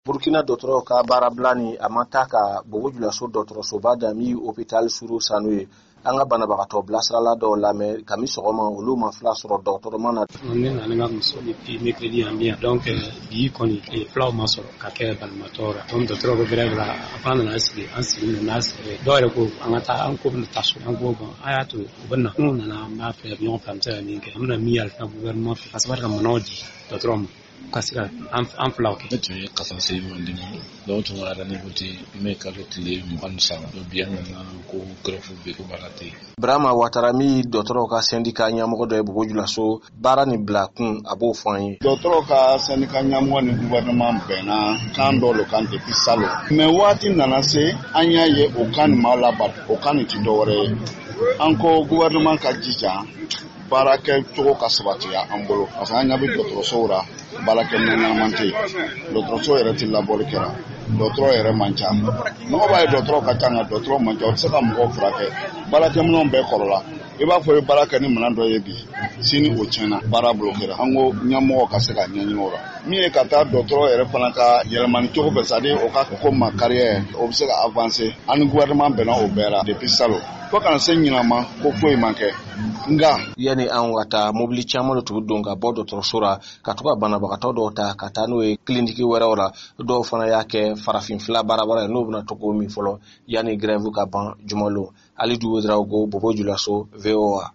Burkina dɔtɔrɔ ka baarabila ni a ma taa ka Bogojulaso dɔtɔrɔsoba Dami hôpital Suru Sanue an ka banabagatɔ bilasirala dɔw lamɛn kami sɔgɔma olu ma fila sɔrɔ dɔgɔtɔrɔma na. Ne nana ka muso depuis mercredi en bien donc bi kɔni fulaw ma sɔrɔ ka kɛ banabagatɔ la donc dɔtɔrɔ ko grève la an nana sigi nana sigi dɔw yɛrɛ ko an ka taa an ko bɛna taa so an ko bon a y'a to u bɛ na n'u nana an b'a fɛ ɲɔgɔn fɛ an bɛ se ka min kɛ an bɛna min yalifa gouvernement fɛ ka sababu ka minɛnw di dɔtɔrɔ ma ka se ka an filaw kɛ. Ne tun ye kasansen mandimi dɔw tun ka rendez-vous di mai kalo tile 23 bi an nana ko grève bɛ ko baara tɛ yen. Brahma Ouattara mi dɔtɔrɔw ka syndicat ɲɛmɔgɔ dɔ ye Bogojulaso baara ni bila kun a b'o fɔ an ye. Dɔtɔrɔw ka syndicat ɲɛmɔgɔ ni gouvernement bɛnna kan dɔ le kan depuis salon mais waati nana se an y'a ye o kan nin ma labato o kan nin tɛ dɔwɛrɛ ye an ko gouvernement ka jija baara kɛ cogo ka sabatiya an bolo parce que an ɲɛ bɛ dɔtɔrɔsow la baarakɛminɛn ɲɛnaman tɛ yen dɔtɔrɔso yɛrɛ tɛ labɔli kɛra dɔtɔrɔ yɛrɛ man ca mɔgɔ b'a ye dɔtɔrɔ ka ca nka dɔtɔrɔ man ca o tɛ se ka mɔgɔw furakɛ baarakɛminɛnw bɛɛ kɔrɔla i b'a fɔ i baara kɛ ni minɛn dɔ ye bi sini o tiɲɛna baara blokera an ko ɲɛmɔgɔ ka se ka ɲɛɲini o la min ye ka taa dɔtɔrɔ yɛrɛ fana ka yɛlɛmani cogo fɛ c'est-à-dire o ka ko ma carrière o bɛ se ka avancer an ni gouvernement bɛnna o bɛɛ la depuis salon fo kana se ɲinama ko foyi man kɛ nga yani an ka taa mobili caman de tun don ka bɔ dɔtɔrɔso la ka to ka banabagatɔ dɔw ta ka taa n'o ye kiliniki wɛrɛw la dɔw fana y'a kɛ farafinfila baarabara n'o bɛna to k'o min fɔlɔ yani grève ka ban jumalo Ali Duwederaw ko Bogojulaso VOA.